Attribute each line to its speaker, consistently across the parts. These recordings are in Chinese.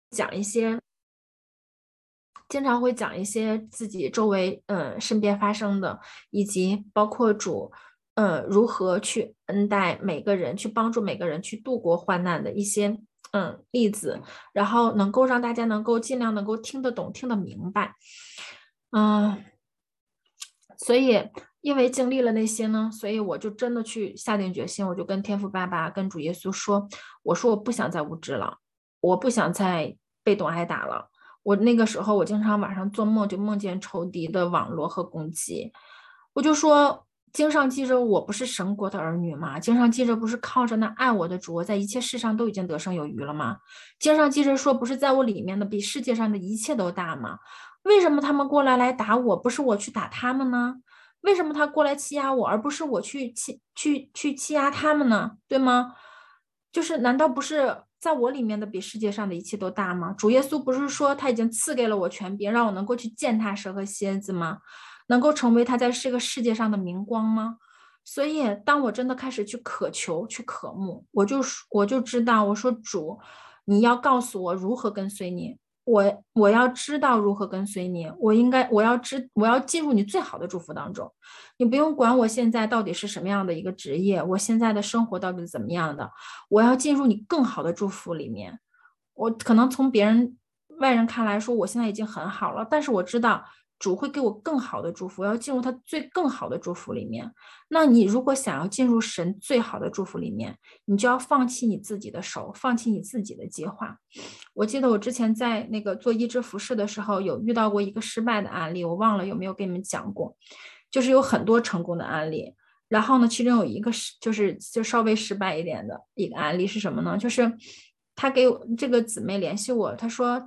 Speaker 1: 讲一些，经常会讲一些自己周围身边发生的，以及包括主如何去恩待每个人，去帮助每个人去度过患难的一些例子，然后能够让大家能够尽量能够听得懂、听得明白。嗯，所以因为经历了那些呢，所以我就真的去下定决心，我就跟天父爸爸、跟主耶稣说，我说我不想再无知了，我不想再被动挨打了。我那个时候，我经常晚上做梦就梦见仇敌的网络和攻击，我就说，经上记着我不是神国的儿女吗？经上记着不是靠着那爱我的主，我在一切事上都已经得胜有余了吗？经上记着说不是在我里面的比世界上的一切都大吗？为什么他们过来打我，不是我去打他们呢？为什么他过来欺压我，而不是我去欺压他们呢？对吗？就是难道不是在我里面的比世界上的一切都大吗？主耶稣不是说他已经赐给了我权柄，让我能够去践踏蛇和蝎子吗？能够成为他在这个世界上的明光吗？所以，当我真的开始去渴求、去渴慕，我就知道，我说主，你要告诉我如何跟随你，我要知道如何跟随你，我要进入你最好的祝福当中。你不用管我现在到底是什么样的一个职业，我现在的生活到底是怎么样的，我要进入你更好的祝福里面。我可能从别人外人看来说，我现在已经很好了，但是我知道主会给我更好的祝福，我要进入他更好的祝福里面。那你如果想要进入神最好的祝福里面，你就要放弃你自己的手，放弃你自己的计划。我记得我之前在那个做医治服饰的时候，有遇到过一个失败的案例，我忘了有没有跟你们讲过，就是有很多成功的案例。然后呢，其中有一个就稍微失败一点的一个案例是什么呢？就是他给我这个姊妹联系我，他说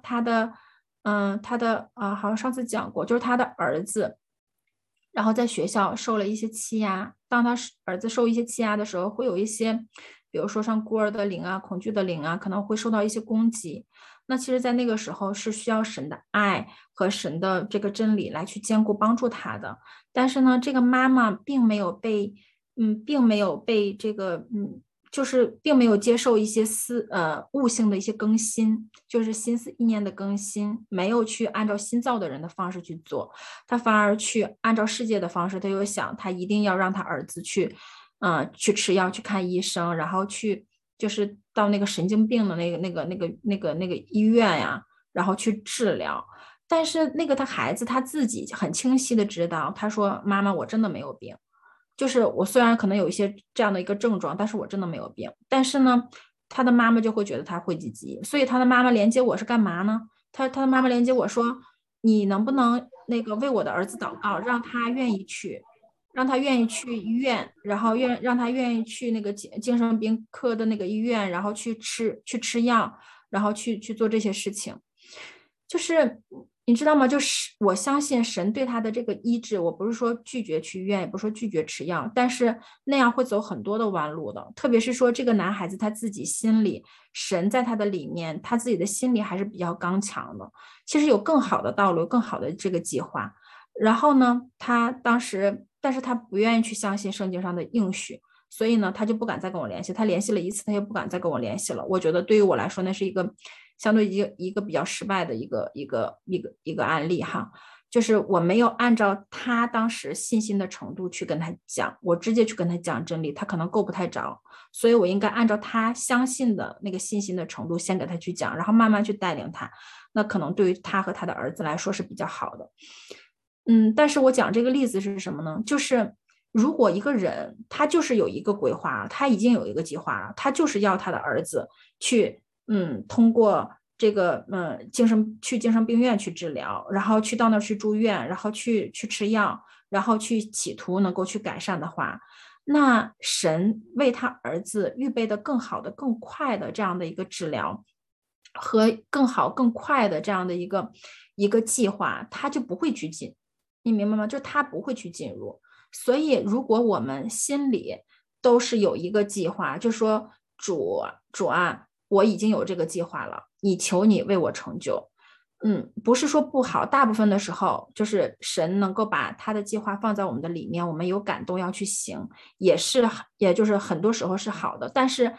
Speaker 1: 他的好像上次讲过，就是他的儿子，然后在学校受了一些欺压。当他儿子受一些欺压的时候，会有一些，比如说像孤儿的灵啊、恐惧的灵啊，可能会受到一些攻击。那其实，在那个时候是需要神的爱和神的这个真理来去兼顾帮助他的。但是呢，这个妈妈并没有被这个就是并没有接受一些悟性的一些更新，就是心思意念的更新，没有去按照新造的人的方式去做，他反而去按照世界的方式，他又想他一定要让他儿子去吃药去看医生，然后就是到那个神经病的那个医院呀，然后去治疗。但是那个他孩子他自己很清晰的知道，他说妈妈，我真的没有病。就是我虽然可能有一些这样的一个症状，但是我真的没有病。但是呢，他的妈妈就会觉得他讳疾忌医，所以他的妈妈连接我是干嘛呢？他的妈妈连接我说，你能不能那个为我的儿子祷告，让他愿意去医院，然后让他愿意去那个精神病科的那个医院，然后去吃药，然后去做这些事情。就是你知道吗？就是我相信神对他的这个医治，我不是说拒绝去医院，也不是说拒绝吃药，但是那样会走很多的弯路的。特别是说这个男孩子他自己心里，神在他的里面，他自己的心里还是比较刚强的。其实有更好的道路，更好的这个计划。然后呢，他当时，但是他不愿意去相信圣经上的应许，所以呢，他就不敢再跟我联系。他联系了一次，他也不敢再跟我联系了。我觉得对于我来说，那是一个相对一个比较失败的一个案例哈。就是我没有按照他当时信心的程度去跟他讲，我直接去跟他讲真理，他可能够不太着，所以我应该按照他相信的那个信心的程度先给他去讲，然后慢慢去带领他。那可能对于他和他的儿子来说是比较好的。但是我讲这个例子是什么呢？就是如果一个人他就是有一个规划，他已经有一个计划了，他就是要他的儿子去，通过这个，精神病院去治疗，然后去到那儿去住院，然后去吃药，然后去企图能够去改善的话，那神为他儿子预备的更好的、更快的这样的一个治疗和更好、更快的这样的一个计划，他就不会去进。你明白吗？就他不会去进入。所以，如果我们心里都是有一个计划，就说主啊，我已经有这个计划了，你求你为我成就。不是说不好，大部分的时候就是神能够把他的计划放在我们的里面，我们有感动要去行，也就是很多时候是好的。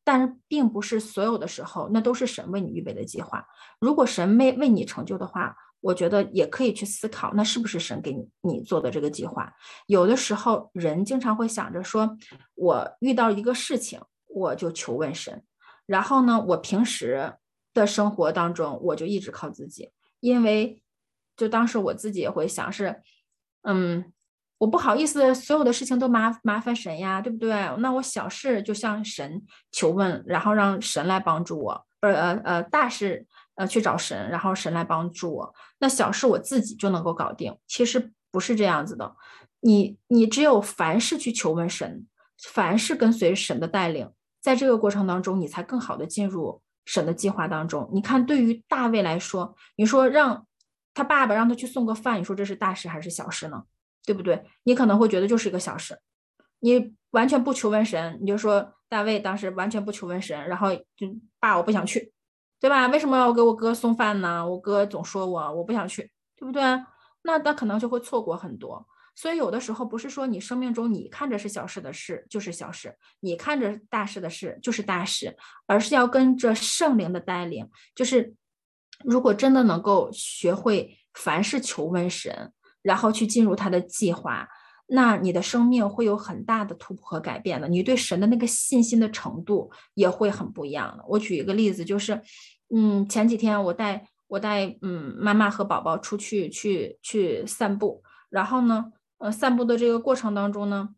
Speaker 1: 但是并不是所有的时候那都是神为你预备的计划。如果神没为你成就的话，我觉得也可以去思考，那是不是神给你做的这个计划。有的时候人经常会想着说，我遇到一个事情我就求问神，然后呢我平时的生活当中我就一直靠自己。因为就当时我自己也会想是我不好意思所有的事情都麻烦神呀，对不对？那我小事就向神求问，然后让神来帮助我，大事去找神，然后神来帮助我。那小事我自己就能够搞定，其实不是这样子的。你只有凡事去求问神，凡事跟随神的带领，在这个过程当中，你才更好的进入神的计划当中。你看，对于大卫来说，你说让他爸爸让他去送个饭，你说这是大事还是小事呢？对不对？你可能会觉得就是一个小事，你完全不求问神，你就说大卫当时完全不求问神，然后就爸我不想去，对吧？为什么要给我哥送饭呢？我哥总说我不想去，对不对？那他可能就会错过很多。所以有的时候不是说你生命中你看着是小事的事就是小事，你看着大事的事就是大事，而是要跟着圣灵的带领。就是如果真的能够学会凡事求问神，然后去进入他的计划，那你的生命会有很大的突破和改变的。你对神的那个信心的程度也会很不一样的。我举一个例子，就是前几天我带妈妈和宝宝出去散步，然后呢散步的这个过程当中呢，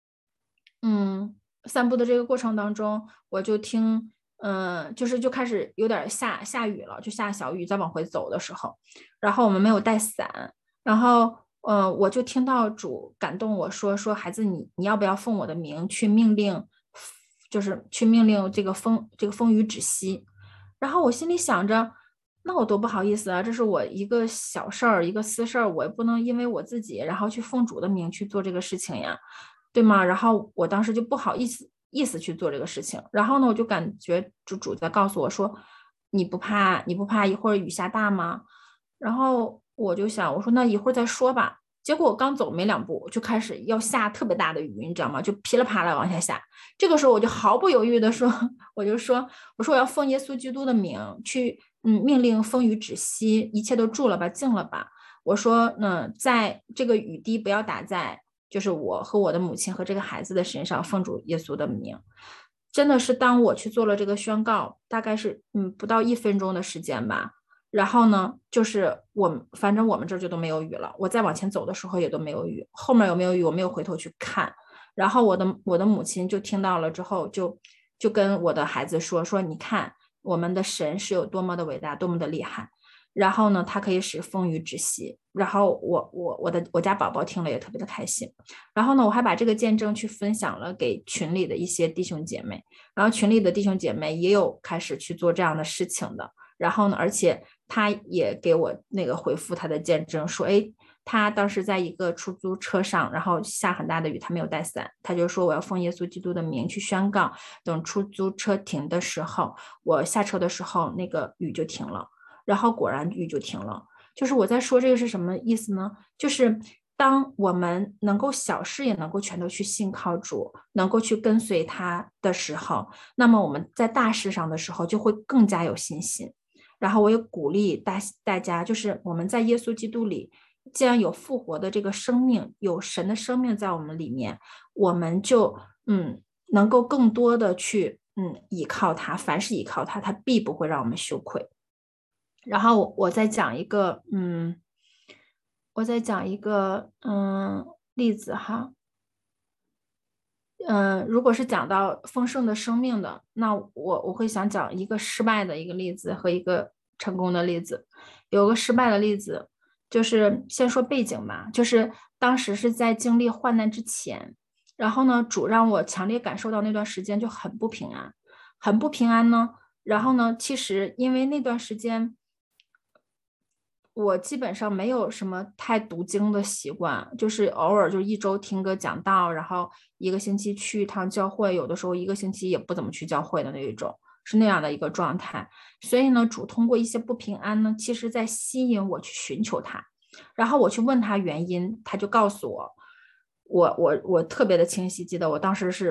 Speaker 1: 散步的这个过程当中，我就听，就开始有点下雨了，就下小雨，在往回走的时候，然后我们没有带伞，然后，我就听到主感动我说孩子你要不要奉我的名去命令，就是去命令这个风雨止息，然后我心里想着。那我多不好意思啊！这是我一个小事儿，一个私事儿，我也不能因为我自己，然后去奉主的名去做这个事情呀。对吗？然后我当时就不好意思去做这个事情，然后呢，我就感觉主在告诉我说，你不怕一会儿雨下大吗？然后我就想，我说那一会儿再说吧。结果我刚走没两步，就开始要下特别大的雨，你知道吗？就噼里啪啦往下下。这个时候我就毫不犹豫的说，我说我要奉耶稣基督的名去，命令风雨止息，一切都住了吧，静了吧。我说，在这个雨滴不要打在就是我和我的母亲和这个孩子的身上，奉主耶稣的名。真的是当我去做了这个宣告，大概是不到1分钟的时间吧。然后呢，就是反正我们这儿就都没有雨了。我再往前走的时候也都没有雨，后面有没有雨我没有回头去看。然后我的母亲就听到了之后，就跟我的孩子说，你看我们的神是有多么的伟大，多么的厉害。然后呢，它可以使风雨止息。然后我家宝宝听了也特别的开心。然后呢，我还把这个见证去分享了给群里的一些弟兄姐妹，然后群里的弟兄姐妹也有开始去做这样的事情的。然后呢，而且他也给我那个回复他的见证说，哎，他当时在一个出租车上，然后下很大的雨，他没有带伞，他就说我要奉耶稣基督的名去宣告，等出租车停的时候，我下车的时候那个雨就停了。然后果然雨就停了。就是我在说这个是什么意思呢？就是当我们能够小事也能够全都去信靠主，能够去跟随他的时候，那么我们在大事上的时候就会更加有信心。然后我也鼓励大家，就是我们在耶稣基督里，既然有复活的这个生命，有神的生命在我们里面，我们就能够更多的去依靠他，凡是依靠他，他必不会让我们羞愧。然后我再讲一个，例子哈，如果是讲到丰盛的生命的，那我会想讲一个失败的一个例子和一个成功的例子。有个失败的例子，就是先说背景吧，就是当时是在经历患难之前，然后呢，主让我强烈感受到那段时间就很不平安，很不平安呢。然后呢，其实因为那段时间。我基本上没有什么太读经的习惯，就是偶尔就一周听个讲道，然后一个星期去一趟教会，有的时候一个星期也不怎么去教会的那一种，是那样的一个状态。所以呢，主通过一些不平安呢，其实在吸引我去寻求他，然后我去问他原因，他就告诉我，我特别的清晰记得，我当时是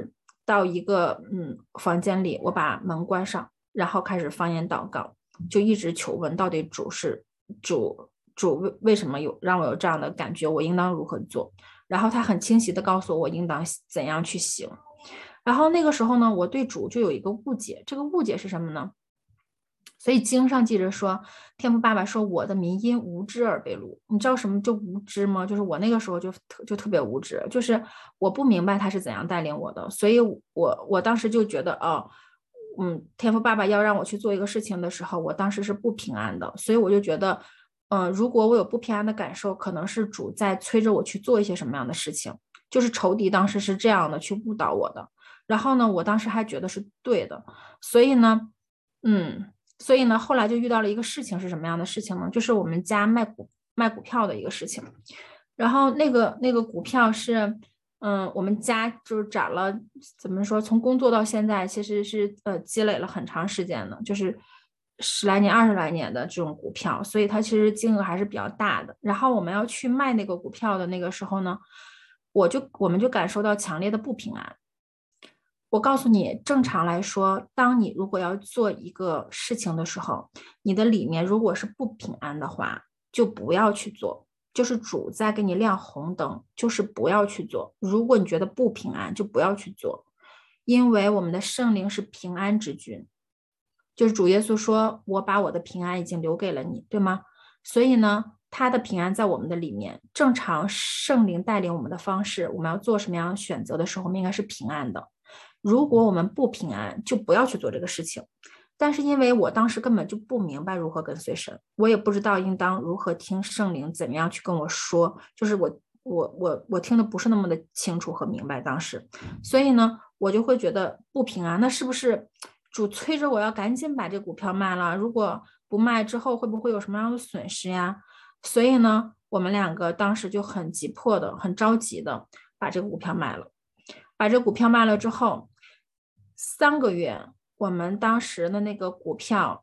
Speaker 1: 到一个房间里，我把门关上，然后开始方言祷告，就一直求问到底主为什么让我有这样的感觉，我应当如何做。然后他很清晰的告诉我应当怎样去行。然后那个时候呢，我对主就有一个误解，这个误解是什么呢？所以经上记着说，天父爸爸说我的民因无知而被掳。你知道什么叫无知吗？就是我那个时候就特别无知，就是我不明白他是怎样带领我的，所以我当时就觉得天父爸爸要让我去做一个事情的时候，我当时是不平安的，所以我就觉得如果我有不平安的感受，可能是主在催着我去做一些什么样的事情，就是仇敌当时是这样的去误导我的。然后呢，我当时还觉得是对的，所以呢，后来就遇到了一个事情，是什么样的事情呢？就是我们家卖股票的一个事情。然后那个股票是，我们家就是涨了，怎么说？从工作到现在，其实是积累了很长时间的，就是10来年、20来年的这种股票，所以它其实金额还是比较大的。然后我们要去卖那个股票的那个时候呢，我们就感受到强烈的不平安。我告诉你，正常来说，当你如果要做一个事情的时候，你的里面如果是不平安的话，就不要去做。就是主在给你亮红灯，就是不要去做。如果你觉得不平安，就不要去做，因为我们的圣灵是平安之君，就是主耶稣说：“我把我的平安已经留给了你，对吗？”所以呢，他的平安在我们的里面。正常圣灵带领我们的方式，我们要做什么样的选择的时候，我们应该是平安的。如果我们不平安，就不要去做这个事情。但是因为我当时根本就不明白如何跟随神，我也不知道应当如何听圣灵怎么样去跟我说，就是我听的不是那么的清楚和明白当时，所以呢，我就会觉得不平安。那是不是主催着我要赶紧把这股票卖了？如果不卖之后会不会有什么样的损失呀？所以呢，我们两个当时就很急迫的、很着急的把这个股票卖了。把这股票卖了之后，3个月，我们当时的那个股票，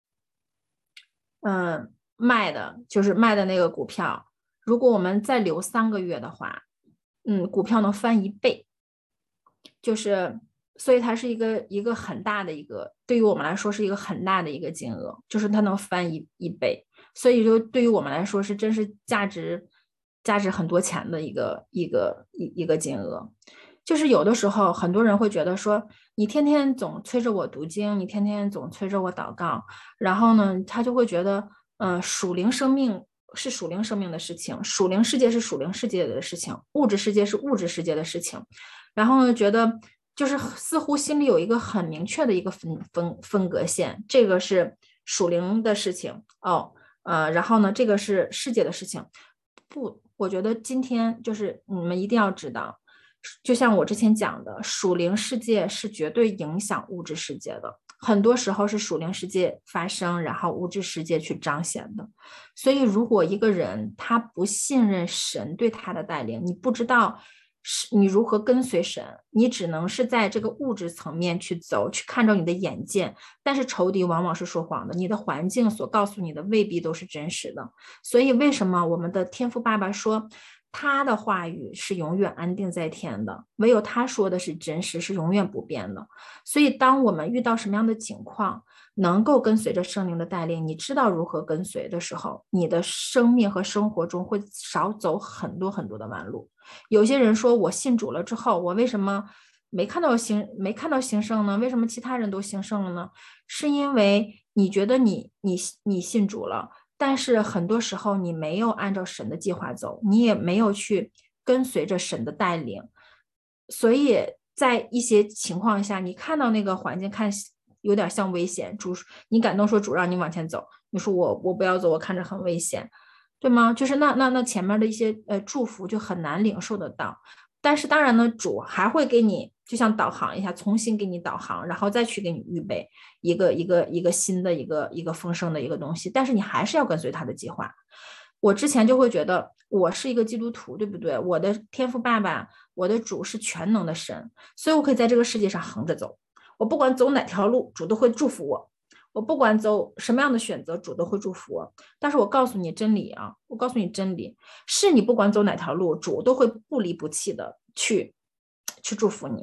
Speaker 1: 卖的那个股票，如果我们再留3个月的话，股票能翻1倍，就是所以它是一个很大的一个，对于我们来说是一个很大的一个金额，就是它能翻一倍，所以就对于我们来说是真是价值很多钱的一个金额。就是有的时候很多人会觉得说，你天天总催着我读经，你天天总催着我祷告，然后呢，他就会觉得，属灵生命是属灵生命的事情，属灵世界是属灵世界的事情，物质世界是物质世界的事情，然后呢，觉得就是似乎心里有一个很明确的一个分隔线，这个是属灵的事情然后呢，这个是世界的事情。不，我觉得今天就是你们一定要知道，就像我之前讲的，属灵世界是绝对影响物质世界的，很多时候是属灵世界发生，然后物质世界去彰显的。所以，如果一个人他不信任神对他的带领，你不知道你如何跟随神，你只能是在这个物质层面去走，去看着你的眼见。但是仇敌往往是说谎的，你的环境所告诉你的未必都是真实的。所以，为什么我们的天父爸爸说，他的话语是永远安定在天的，唯有他说的是真实，是永远不变的。所以，当我们遇到什么样的情况，能够跟随着圣灵的带领，你知道如何跟随的时候，你的生命和生活中会少走很多很多的弯路。有些人说，我信主了之后，我为什么没看到兴盛呢？为什么其他人都兴盛了呢？是因为你觉得你信主了，但是很多时候你没有按照神的计划走，你也没有去跟随着神的带领，所以在一些情况下，你看到那个环境看有点像危险，你感动说主让你往前走，你说我不要走，我看着很危险，对吗？就是那前面的一些祝福就很难领受得到。但是当然呢，主还会给你就像导航一下，重新给你导航，然后再去给你预备一个新的一个丰盛的一个东西。但是你还是要跟随他的计划。我之前就会觉得我是一个基督徒，对不对？我的天父爸爸，我的主是全能的神，所以我可以在这个世界上横着走。我不管走哪条路，主都会祝福我。我不管走什么样的选择，主都会祝福我。但是我告诉你真理啊，我告诉你真理，是你不管走哪条路，主都会不离不弃的去祝福你。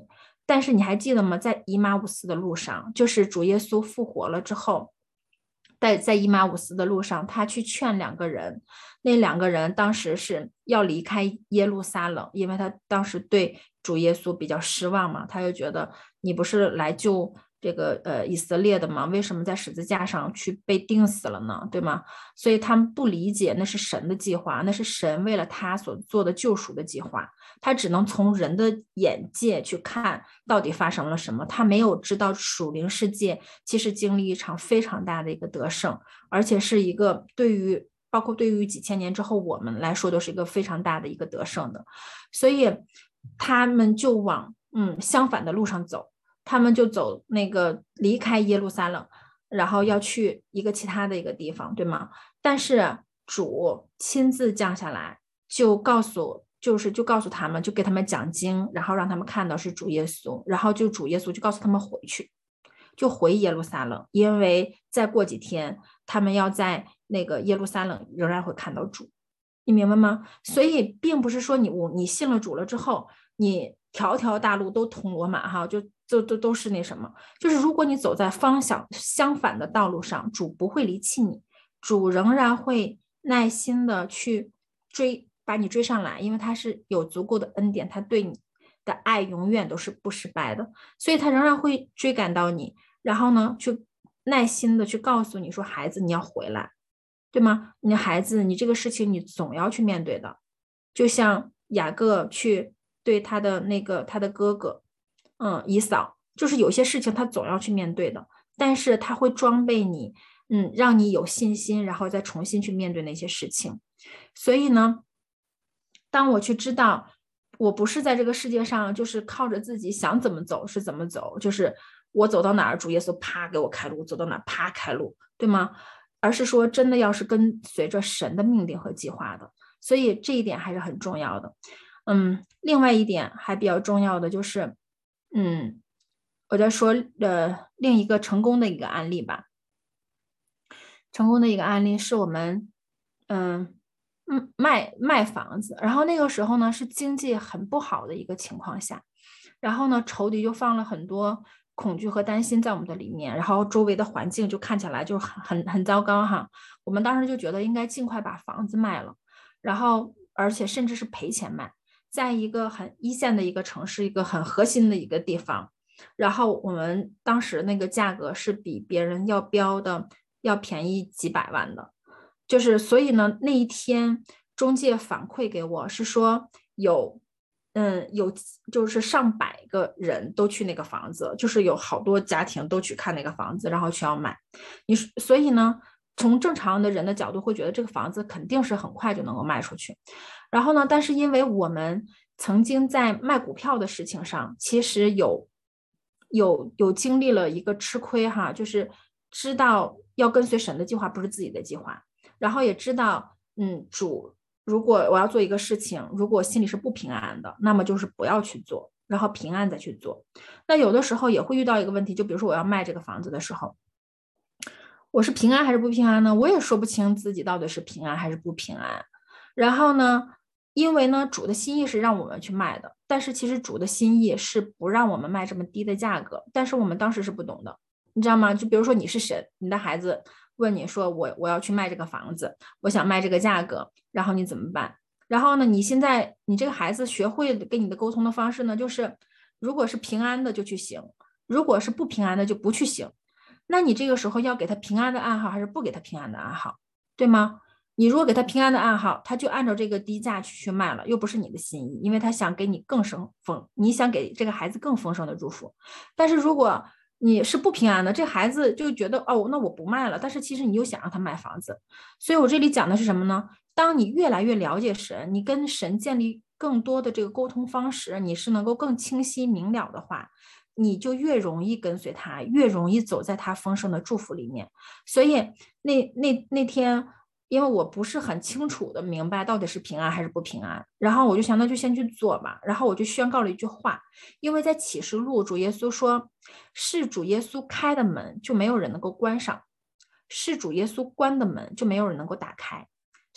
Speaker 1: 但是你还记得吗？在以马忤斯的路上，就是主耶稣复活了之后，在以马忤斯的路上，他去劝两个人，那两个人当时是要离开耶路撒冷，因为他当时对主耶稣比较失望嘛，他就觉得你不是来救这个以色列的吗？为什么在十字架上去被钉死了呢？对吗？所以他们不理解那是神的计划，那是神为了他所做的救赎的计划，他只能从人的眼界去看到底发生了什么，他没有知道属灵世界其实经历一场非常大的一个得胜，而且是一个包括对于几千年之后我们来说都是一个非常大的一个得胜的，所以他们就往相反的路上走，他们就走那个离开耶路撒冷，然后要去一个其他的一个地方，对吗？但是主亲自降下来，就告诉他们，就给他们讲经，然后让他们看到是主耶稣，然后主耶稣就告诉他们回去，就回耶路撒冷，因为再过几天他们要在那个耶路撒冷仍然会看到主，你明白吗？所以并不是说你信了主了之后，你条条大路都通罗马哈，都是那什么，就是如果你走在方向相反的道路上，主不会离弃你，主仍然会耐心的去把你追上来，因为他是有足够的恩典，他对你的爱永远都是不失败的，所以他仍然会追赶到你，然后呢，去耐心的去告诉你说，孩子，你要回来，对吗？你的孩子，你这个事情你总要去面对的，就像雅各去对他的哥哥，以扫，就是有些事情他总要去面对的，但是他会装备你，让你有信心，然后再重新去面对那些事情。所以呢，当我去知道我不是在这个世界上，就是靠着自己想怎么走是怎么走，就是我走到哪儿，主耶稣啪给我开路，走到哪儿啪开路，对吗？而是说真的要是跟随着神的命令和计划的，所以这一点还是很重要的。另外一点还比较重要的就是，我在说另一个成功的一个案例吧。成功的一个案例是我们卖房子，然后那个时候呢是经济很不好的一个情况下，然后呢仇敌就放了很多恐惧和担心在我们的里面，然后周围的环境就看起来就很糟糕哈。我们当时就觉得应该尽快把房子卖了，然后而且甚至是赔钱卖，在一个很一线的一个城市，一个很核心的一个地方，然后我们当时那个价格是比别人要标的要便宜几百万的，就是所以呢，那一天中介反馈给我是说有就是上百个人都去那个房子，就是有好多家庭都去看那个房子，然后去要买。所以呢，从正常的人的角度会觉得这个房子肯定是很快就能够卖出去。然后呢，但是因为我们曾经在卖股票的事情上，其实有经历了一个吃亏哈，就是知道要跟随神的计划，不是自己的计划，然后也知道，如果我要做一个事情，如果心里是不平安的，那么就是不要去做，然后平安再去做。那有的时候也会遇到一个问题，就比如说我要卖这个房子的时候，我是平安还是不平安呢？我也说不清自己到底是平安还是不平安。然后呢，因为呢，主的心意是让我们去卖的，但是其实主的心意是不让我们卖这么低的价格，但是我们当时是不懂的，你知道吗？就比如说你是神，你的孩子问你说我要去卖这个房子，我想卖这个价格，然后你怎么办？然后呢，你这个孩子学会跟你的沟通的方式呢，就是如果是平安的就去行，如果是不平安的就不去行。那你这个时候要给他平安的暗号，还是不给他平安的暗号，对吗？你如果给他平安的暗号，他就按照这个低价去卖了，又不是你的心意，因为他想给你你想给这个孩子更丰盛的祝福。但是如果你是不平安的，这孩子就觉得哦，那我不卖了，但是其实你又想让他买房子。所以我这里讲的是什么呢？当你越来越了解神，你跟神建立更多的这个沟通方式，你是能够更清晰明了的话，你就越容易跟随他，越容易走在他丰盛的祝福里面。所以那天，因为我不是很清楚的明白到底是平安还是不平安，然后我就想那就先去做吧，然后我就宣告了一句话，因为在启示录主耶稣说，是主耶稣开的门就没有人能够关上，是主耶稣关的门就没有人能够打开。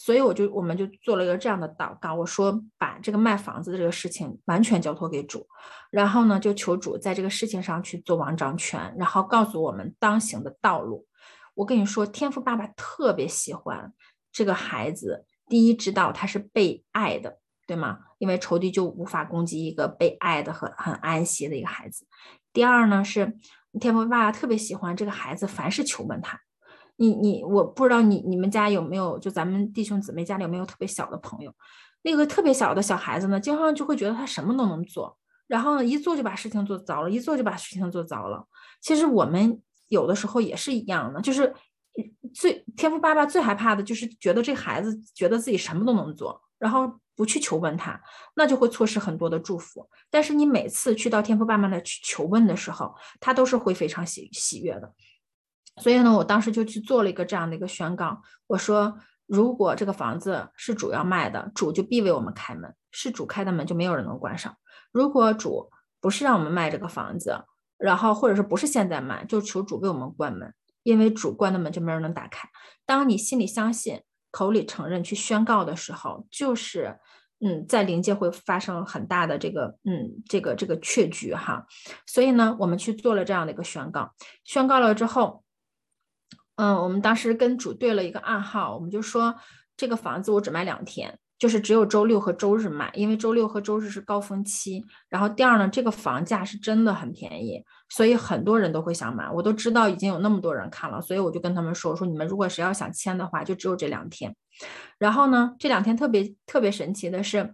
Speaker 1: 所以我们就做了一个这样的祷告，我说把这个卖房子的这个事情完全交托给主，然后呢就求主在这个事情上去做王掌权，然后告诉我们当行的道路。我跟你说，天父爸爸特别喜欢这个孩子，第一知道他是被爱的，对吗？因为仇敌就无法攻击一个被爱的很安息的一个孩子。第二呢是天父爸爸特别喜欢这个孩子，凡是求问他。我不知道你们家有没有，就咱们弟兄姊妹家里有没有特别小的朋友，那个特别小的小孩子呢，经常就会觉得他什么都能做，然后呢一做就把事情做糟了，一做就把事情做糟了。其实我们有的时候也是一样的，就是天父爸爸最害怕的就是觉得这孩子觉得自己什么都能做，然后不去求问他，那就会错失很多的祝福。但是你每次去到天父爸爸那去求问的时候，他都是会非常喜悦的。所以呢，我当时就去做了一个这样的一个宣告，我说，如果这个房子是主要卖的，主就必为我们开门，是主开的门就没有人能关上。如果主不是让我们卖这个房子，然后或者是不是现在卖，就求主为我们关门，因为主关的门就没人能打开。当你心里相信，口里承认，去宣告的时候，就是在灵界会发生很大的这个确据哈。所以呢，我们去做了这样的一个宣告，宣告了之后。我们当时跟主对了一个暗号，我们就说这个房子我只卖2天，就是只有周六和周日卖，因为周六和周日是高峰期。然后第二呢，这个房价是真的很便宜，所以很多人都会想买。我都知道已经有那么多人看了，所以我就跟他们说你们如果谁要想签的话，就只有这2天。然后呢，这2天特别神奇的是，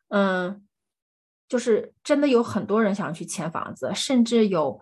Speaker 1: 就是真的有很多人想去签房子，甚至有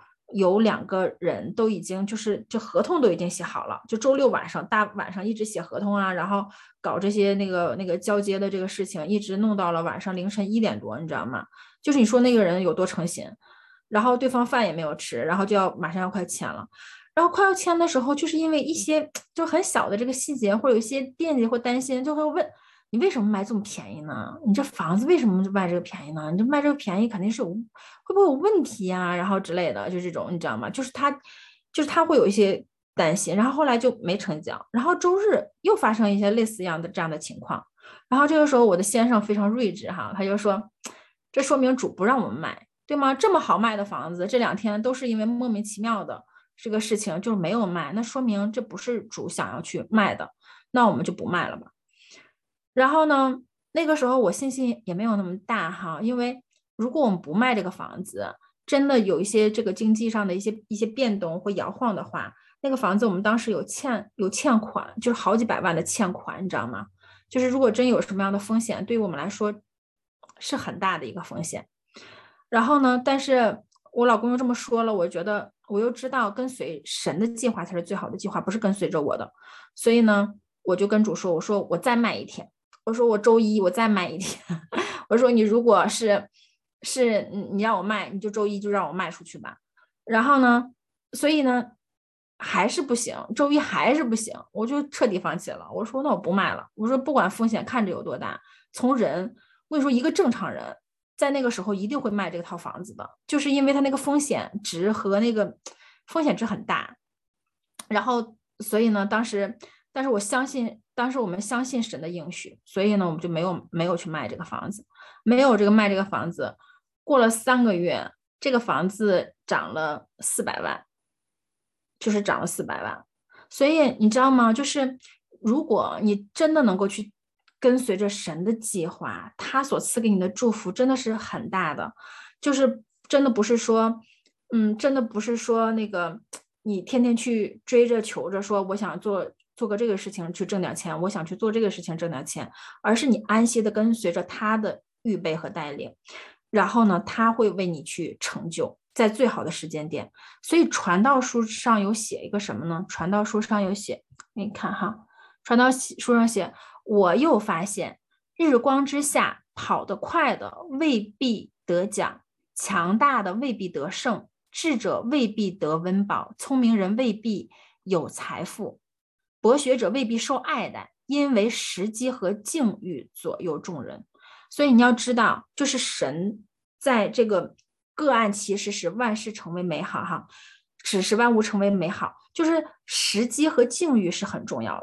Speaker 1: 2个人都已经就合同都已经写好了，就周六晚上大晚上一直写合同啊，然后搞这些那个交接的这个事情，一直弄到了晚上凌晨1点多，你知道吗？就是你说那个人有多诚心，然后对方饭也没有吃，然后就要马上要快签了。然后快要签的时候，就是因为一些就很小的这个细节，或者有一些惦记或担心，就会问你为什么卖这么便宜呢？你这房子为什么卖这个便宜呢？你这卖这个便宜肯定是会不会有问题呀？然后之类的，就这种你知道吗？就是他会有一些担心，然后后来就没成交。然后周日又发生一些类似一样的这样的情况，然后这个时候我的先生非常睿智哈，他就说这说明主不让我们卖，对吗？这么好卖的房子，这2天都是因为莫名其妙的这个事情就没有卖，那说明这不是主想要去卖的，那我们就不卖了吧。然后呢，那个时候我信心也没有那么大哈，因为如果我们不卖这个房子，真的有一些这个经济上的一些变动或摇晃的话，那个房子我们当时有欠款，就是好几百万的欠款，你知道吗？就是如果真有什么样的风险，对于我们来说是很大的一个风险。然后呢，但是我老公又这么说了，我觉得我又知道跟随神的计划才是最好的计划，不是跟随着我的，所以呢，我就跟主说，我说我再卖1天。我说我周一我再卖1天，我说你如果是你让我卖，你就周一就让我卖出去吧。然后呢，所以呢还是不行，周一还是不行，我就彻底放弃了。我说那我不卖了，我说不管风险看着有多大，从人我跟你说一个正常人在那个时候一定会卖这套房子的，就是因为他那个风险值和那个风险值很大。然后所以呢，但是当时我们相信神的应许，所以呢，我们就没有去卖这个房子，没有卖这个房子。过了3个月，这个房子涨了400万，就是涨了400万。所以你知道吗？就是如果你真的能够去跟随着神的计划，他所赐给你的祝福真的是很大的，就是真的不是说，真的不是说那个你天天去追着求着说我想做个这个事情去挣点钱，我想去做这个事情挣点钱，而是你安息的跟随着他的预备和带领，然后呢，他会为你去成就在最好的时间点。所以传道书上有写一个什么呢？传道书上有写，你看哈，传道书上写，我又发现日光之下跑得快的未必得奖，强大的未必得胜，智者未必得温饱，聪明人未必有财富，博学者未必受爱戴，因为时机和境遇左右众人。所以你要知道，就是神在这个个案其实是万事成为美好哈，只是万物成为美好，就是时机和境遇是很重要的。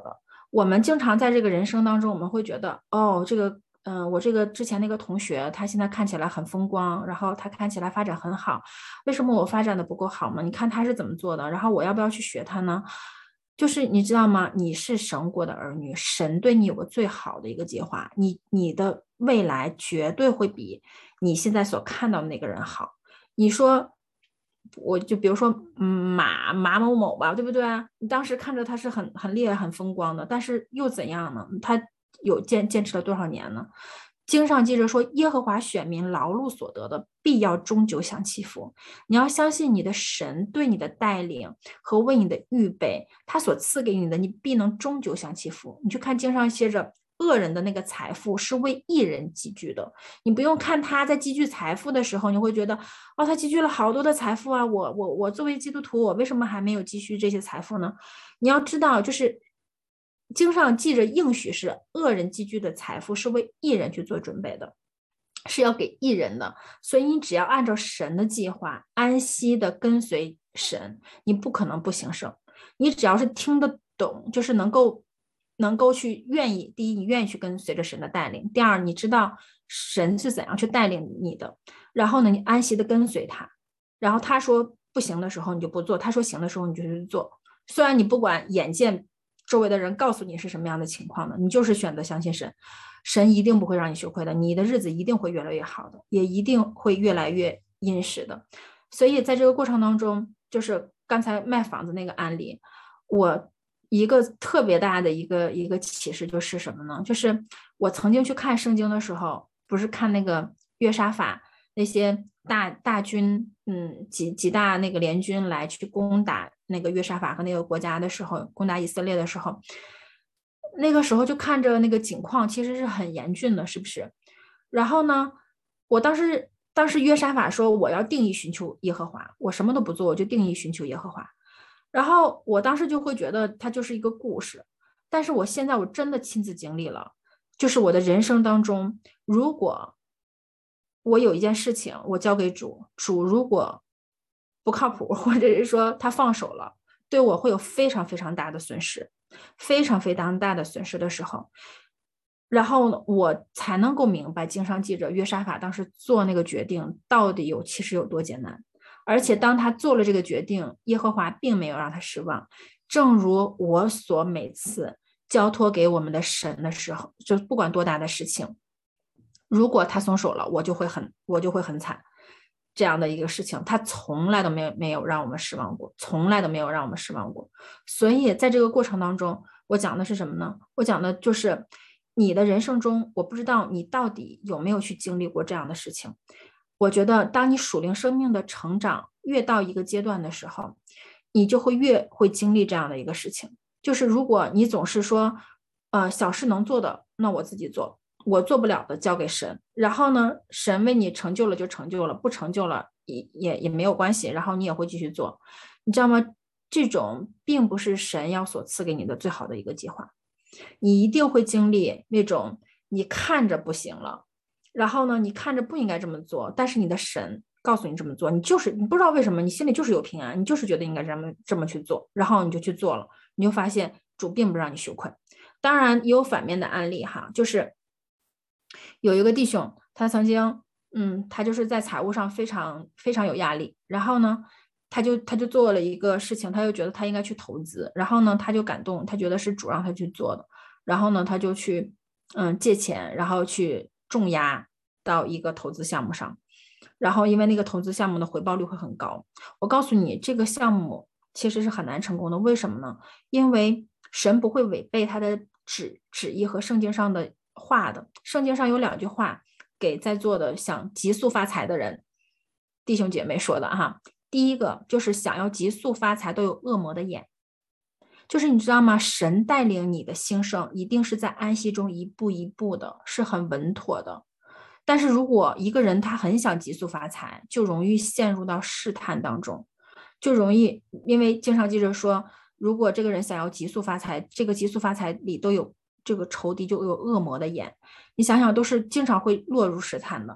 Speaker 1: 我们经常在这个人生当中，我们会觉得，哦，我这个之前那个同学，他现在看起来很风光，然后他看起来发展很好，为什么我发展的不够好吗？你看他是怎么做的，然后我要不要去学他呢？就是你知道吗？你是神国的儿女，神对你有个最好的一个计划，你的未来绝对会比你现在所看到的那个人好。你说，我就比如说，马某某吧，对不对啊？你当时看着他是很厉害、很风光的，但是又怎样呢？他有坚持了多少年呢？经上记着说，耶和华选民劳碌所得的，必要终究享其福。你要相信你的神对你的带领和为你的预备，他所赐给你的，你必能终究享其福。你去看经上写着，恶人的那个财富是为义人积聚的。你不用看他在积聚财富的时候，你会觉得，哦，他积聚了好多的财富啊，我作为基督徒，我为什么还没有积蓄这些财富呢？你要知道，就是经上记着应许是恶人积聚的财富是为义人去做准备的，是要给义人的。所以你只要按照神的计划，安息的跟随神，你不可能不行胜。你只要是听得懂，就是能够去愿意，第一，你愿意去跟随着神的带领；第二，你知道神是怎样去带领你的，然后呢，你安息的跟随他，然后他说不行的时候你就不做，他说行的时候你就去做。虽然你不管眼见周围的人告诉你是什么样的情况的，你就是选择相信神，神一定不会让你羞愧的，你的日子一定会越来越好的，也一定会越来越殷实的。所以在这个过程当中，就是刚才卖房子那个案例，我一个特别大的一个启示就是什么呢？就是我曾经去看圣经的时候，不是看那个约沙法那些大军，几大那个联军来去攻打那个约沙法和那个国家的时候，攻打以色列的时候，那个时候就看着那个景况其实是很严峻的，是不是？然后呢，我当时约沙法说我要定义寻求耶和华，我什么都不做，我就定义寻求耶和华。然后我当时就会觉得它就是一个故事，但是我现在我真的亲自经历了，就是我的人生当中，如果我有一件事情我交给主，主如果不靠谱，或者是说他放手了，对我会有非常非常大的损失，非常非常大的损失的时候，然后我才能够明白经上记着约沙法当时做那个决定到底其实有多艰难。而且当他做了这个决定，耶和华并没有让他失望。正如我所每次交托给我们的神的时候，就不管多大的事情，如果他松手了，我就会很惨。这样的一个事情，他从来都没有让我们失望过，从来都没有让我们失望过。所以在这个过程当中，我讲的是什么呢？我讲的就是你的人生中，我不知道你到底有没有去经历过这样的事情。我觉得，当你属灵生命的成长越到一个阶段的时候，你就会越会经历这样的一个事情。就是如果你总是说，小事能做的，那我自己做，我做不了的交给神。然后呢，神为你成就了就成就了，不成就了也没有关系。然后你也会继续做，你知道吗？这种并不是神要所赐给你的最好的一个计划。你一定会经历那种你看着不行了。然后呢，你看着不应该这么做，但是你的神告诉你这么做，你不知道为什么，你心里就是有平安，你就是觉得应该这么去做，然后你就去做了，你就发现主并不让你羞愧。当然也有反面的案例哈，就是有一个弟兄，他曾经，他就是在财务上非常非常有压力，然后呢，他就做了一个事情，他就觉得他应该去投资，然后呢，他就感动，他觉得是主让他去做的，然后呢，他就去，借钱，然后去重压到一个投资项目上，然后因为那个投资项目的回报率会很高，我告诉你，这个项目其实是很难成功的，为什么呢？因为神不会违背他的旨意和圣经上的话的。圣经上有2句话给在座的想急速发财的人弟兄姐妹说的哈。第一个就是想要急速发财都有恶魔的眼，就是你知道吗？神带领你的兴盛一定是在安息中一步一步的，是很稳妥的。但是如果一个人他很想急速发财，就容易陷入到试探当中，就容易因为经常记着说，如果这个人想要急速发财，这个急速发财里都有这个仇敌，就有恶魔的眼。你想想，都是经常会落入试探的。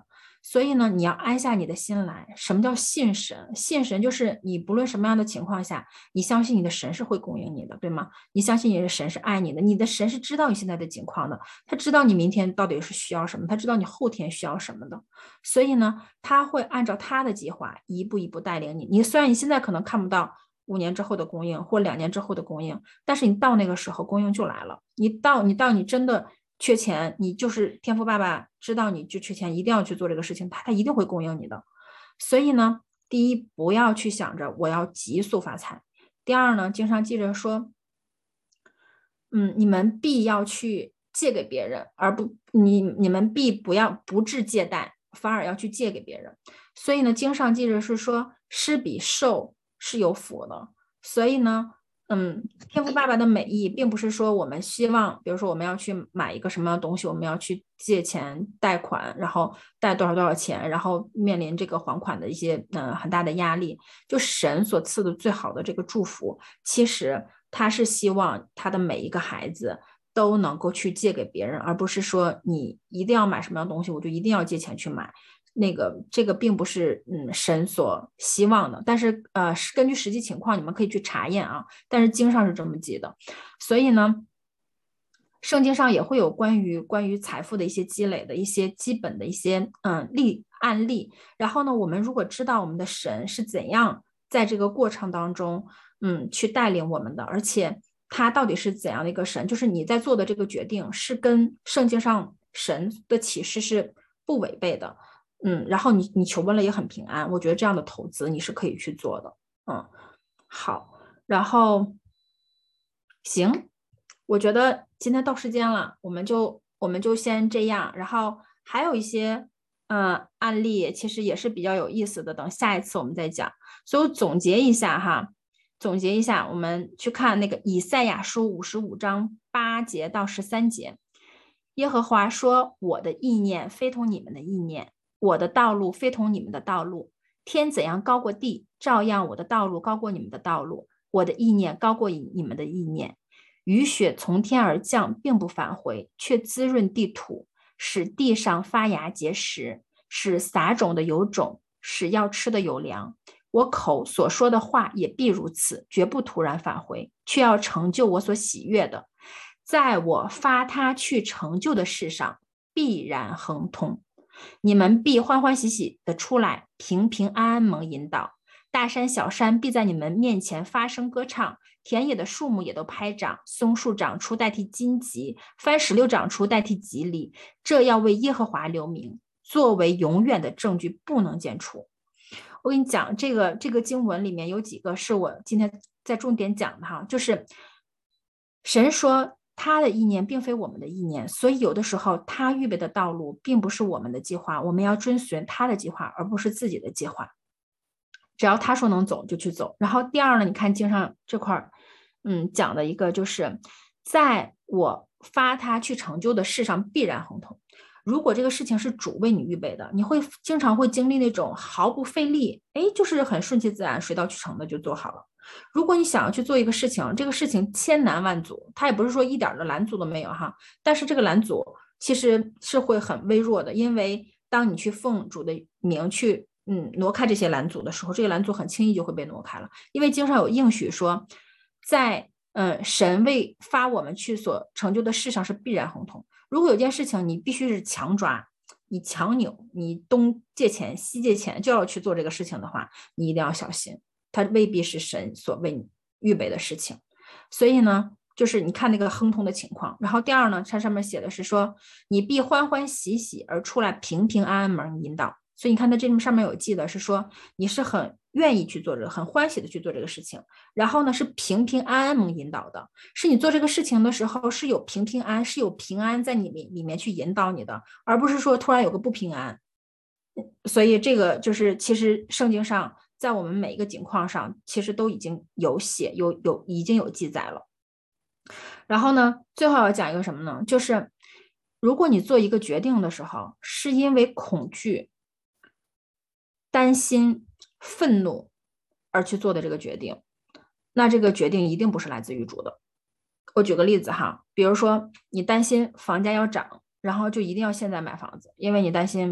Speaker 1: 所以呢，你要安下你的心来。什么叫信神？信神就是你不论什么样的情况下，你相信你的神是会供应你的，对吗？你相信你的神是爱你的，你的神是知道你现在的境况的，他知道你明天到底是需要什么，他知道你后天需要什么的。所以呢，他会按照他的计划一步一步带领你。你虽然你现在可能看不到5年之后的供应或2年之后的供应，但是你到那个时候供应就来了。你真的缺钱，你就是天父爸爸知道你就缺钱，一定要去做这个事情，他一定会供应你的。所以呢，第一，不要去想着我要急速发财。第二呢，经常记着说，你们必要去借给别人，而不你们必不要不置借贷，反而要去借给别人。所以呢，经上记着是说，施比受是有福的。所以呢，天赋爸爸的美意并不是说我们希望，比如说我们要去买一个什么样的东西，我们要去借钱贷款，然后贷多少钱，然后面临这个还款的一些很大的压力。就神所赐的最好的这个祝福，其实他是希望他的每一个孩子都能够去借给别人，而不是说你一定要买什么样的东西，我就一定要借钱去买。这个并不是神所希望的，但是根据实际情况你们可以去查验啊，但是经上是这么记的。所以呢，圣经上也会有关于财富的一些积累的一些基本的一些案例。然后呢，我们如果知道我们的神是怎样在这个过程当中去带领我们的，而且他到底是怎样的一个神，就是你在做的这个决定是跟圣经上神的启示是不违背的。然后你求问了也很平安，我觉得这样的投资你是可以去做的。好，然后行，我觉得今天到时间了，我们就先这样。然后还有一些案例，其实也是比较有意思的，等下一次我们再讲。所以我总结一下哈，我们去看那个以赛亚书55章8节到13节。耶和华说：“我的意念非同你们的意念，我的道路非同你们的道路。天怎样高过地，照样我的道路高过你们的道路，我的意念高过你们的意念。雨雪从天而降，并不返回，却滋润地土，使地上发芽结实，使撒种的有种，使要吃的有粮。我口所说的话也必如此，绝不突然返回，却要成就我所喜悦的。在我发他去成就的事上，必然亨通。你们必欢欢喜喜的出来，平平安安蒙引导。大山小山必在你们面前发声歌唱，田野的树木也都拍掌，松树长出代替荆棘，番石榴长出代替吉利。这要为耶和华留名，作为永远的证据，不能见除。我跟你讲，这个经文里面有几个是我今天在重点讲的哈，就是神说他的意念并非我们的意念，所以有的时候他预备的道路并不是我们的计划，我们要遵循他的计划，而不是自己的计划。只要他说能走就去走。然后第二呢，你看经上这块讲的一个就是在我发他去成就的事上必然亨通。如果这个事情是主为你预备的，你会经常会经历那种毫不费力，就是很顺其自然，水到渠成的就做好了。如果你想要去做一个事情，这个事情千难万阻，它也不是说一点的拦阻都没有哈，但是这个拦阻其实是会很微弱的，因为当你去奉主的名去挪开这些拦阻的时候，这个拦阻很轻易就会被挪开了，因为经上有应许说，在神为发我们去所成就的事上是必然亨通。如果有件事情你必须是强抓，你强扭，你东借钱西借钱就要去做这个事情的话，你一定要小心，它未必是神所为你预备的事情。所以呢，就是你看那个亨通的情况。然后第二呢，它上面写的是说，你必欢欢喜喜而出来，平平安安蒙引导。所以你看它这上面有记的是说，你是很愿意去做这个，很欢喜的去做这个事情。然后呢，是平平安安蒙引导的，是你做这个事情的时候是有平安，是有平安在你里面去引导你的，而不是说突然有个不平安。所以这个就是其实圣经上在我们每一个情况上其实都已经有写已经有记载了。然后呢，最后要讲一个什么呢？就是如果你做一个决定的时候是因为恐惧、担心、愤怒而去做的这个决定，那这个决定一定不是来自于主的。我举个例子哈，比如说你担心房价要涨，然后就一定要现在买房子，因为你担心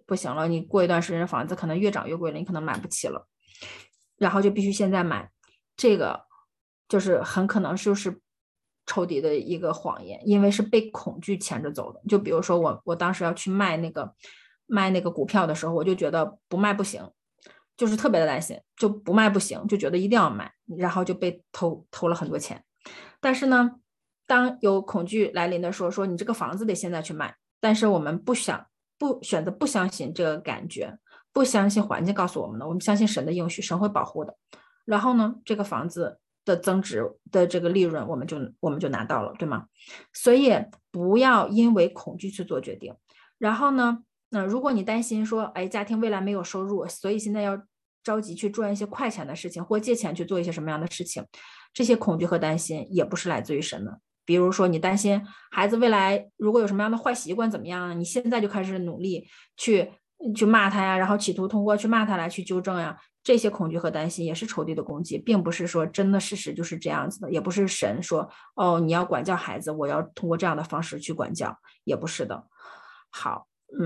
Speaker 1: 不行了，你过一段时间房子可能越涨越贵了，你可能买不起了，然后就必须现在买，这个就是很可能就是仇敌的一个谎言，因为是被恐惧牵着走的。就比如说我当时要去卖那个股票的时候，我就觉得不卖不行，就是特别的担心，就不卖不行，就觉得一定要卖，然后就被偷了很多钱。但是呢，当有恐惧来临的时候，说你这个房子得现在去卖，但是我们选择不相信这个感觉，不相信环境告诉我们的，我们相信神的应许，神会保护的。然后呢，这个房子的增值的这个利润，我们就拿到了，对吗？所以不要因为恐惧去做决定。然后呢，如果你担心说，哎，家庭未来没有收入，所以现在要着急去赚一些快钱的事情，或借钱去做一些什么样的事情，这些恐惧和担心也不是来自于神的。比如说，你担心孩子未来如果有什么样的坏习惯怎么样，你现在就开始努力去骂他呀，然后企图通过去骂他来去纠正呀，这些恐惧和担心也是仇敌的攻击，并不是说真的事实就是这样子的，也不是神说哦你要管教孩子，我要通过这样的方式去管教，也不是的。好，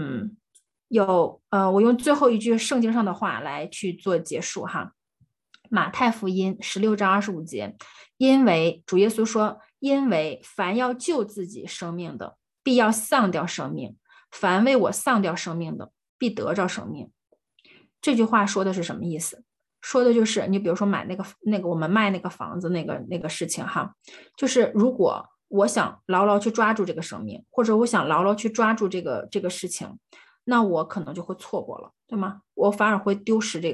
Speaker 1: 我用最后一句圣经上的话来去做结束哈。马太福音16章25节，因为主耶稣说，因为凡要救自己生命的，必要丧掉生命；凡为我丧掉生命的，必得着生命。这句话说的是什么意思？说的就是你比如说买那个我们卖那个房子那个事情哈，就是如果我想牢牢去抓住这个生命，或者我想牢牢去抓住这个事情，那我可能就会错过了，对吗？我反而会丢失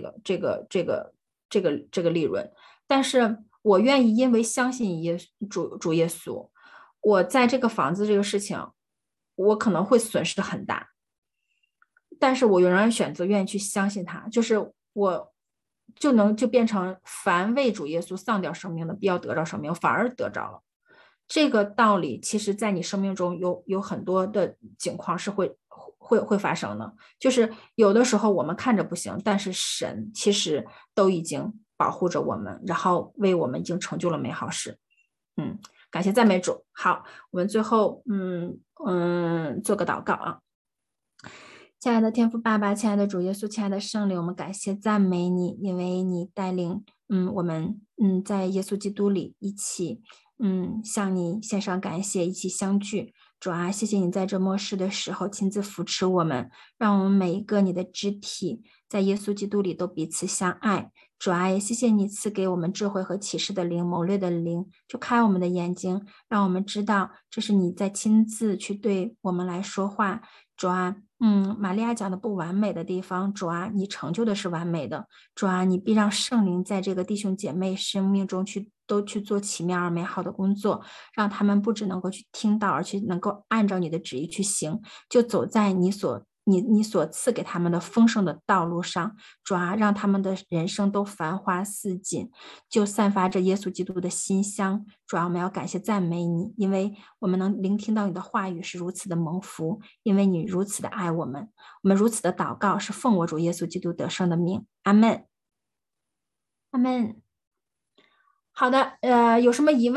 Speaker 1: 这个利润。但是我愿意因为相信主耶稣，我在这个房子这个事情，我可能会损失很大，但是我仍然选择愿意去相信他，就是我就变成凡为主耶稣丧掉生命的，必要得着生命，反而得着了。这个道理，其实在你生命中有很多的情况是会发生的，就是有的时候我们看着不行，但是神其实都已经保护着我们，然后为我们已经成就了美好事。感谢赞美主。好，我们最后做个祷告啊。亲爱的天父爸爸，亲爱的主耶稣，亲爱的圣灵，我们感谢赞美你，因为你带领我们在耶稣基督里一起向你献上感谢，一起相聚。主啊，谢谢你在这末世的时候亲自扶持我们，让我们每一个你的肢体在耶稣基督里都彼此相爱。主啊，也谢谢你赐给我们智慧和启示的灵，谋略的灵，就开我们的眼睛，让我们知道这是你在亲自去对我们来说话。主啊，玛利亚讲的不完美的地方，主啊，你成就的是完美的。主啊，你必让圣灵在这个弟兄姐妹生命中都去做奇妙而美好的工作，让他们不只能够去听到，而且能够按照你的旨意去行，就走在你所赐给他们的丰盛的道路上。主啊，让他们的人生都繁花似锦，就散发着耶稣基督的馨香。主啊，我们要感谢赞美你，因为我们能聆听到你的话语是如此的蒙福，因为你如此的爱我们。我们如此的祷告是奉我主耶稣基督得胜的名，阿们，阿们。好的，有什么疑问？